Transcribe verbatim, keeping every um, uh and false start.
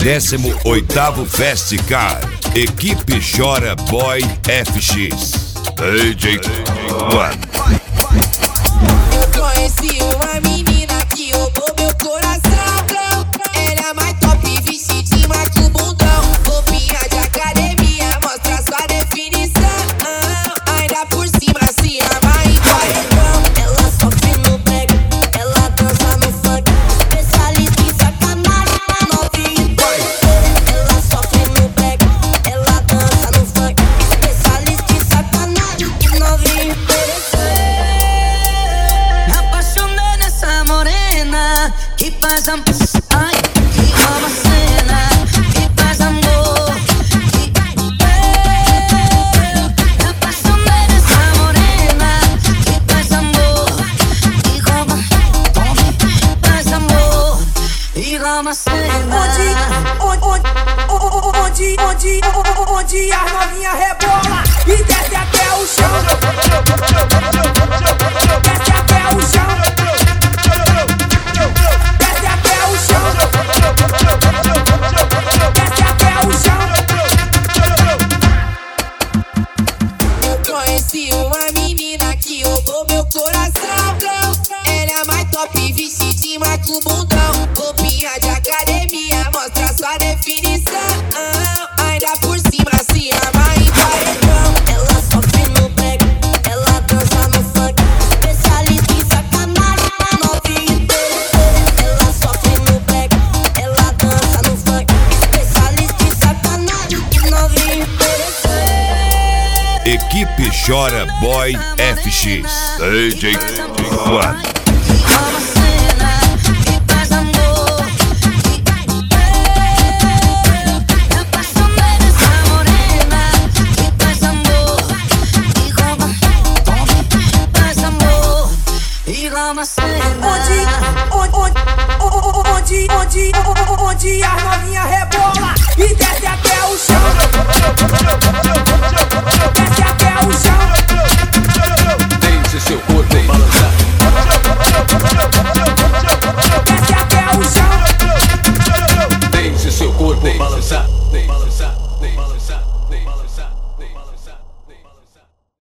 décimo oitavo Festicar. Equipe Chora Boy F X. D J One. Eu conheci uma menina que roubou meu coração. Ela é mais top, vestidinha com bundão. Roupinha de academia, mostra sua definição. Ainda por cima se arma em paredão. Ela sofre no back, ela dança no funk. Especialista em sacanagem, novinha e doida. Ela sofre no back, ela dança no funk. Especialista em sacanagem, novinha e doida. Me apaixonei nessa morena que faz amor, ai, que rouba a cena, que faz amor. Me apaixonei nessa morena que faz amor, que rouba, faz amor e rouba a cena. Onde, onde, onde, onde, onde as novinha rebola e desce até o chão. Desce até o chão. Desce até o chão. Desce até o chão. Eu conheci uma menina que roubou meu coração. Ela é mais top, vestidinha com bundão. Roupinha de academia, mostra sua definição. Ainda por cima se arma em paredão. Ela sofre no back, ela dança no funk. Especialista em sacanagem, novinha e doida. Ela sofre no back, ela dança no funk. Especialista em sacanagem, novinha e doida. Equipe Chora Boy F X. D J One. Rouba a cena, que faz amor. Me apaixonei nessa morena que faz amor, que rouba, faz amor e rouba a cena. Onde, onde, onde, onde, onde as novinha rebola e desce até o chão.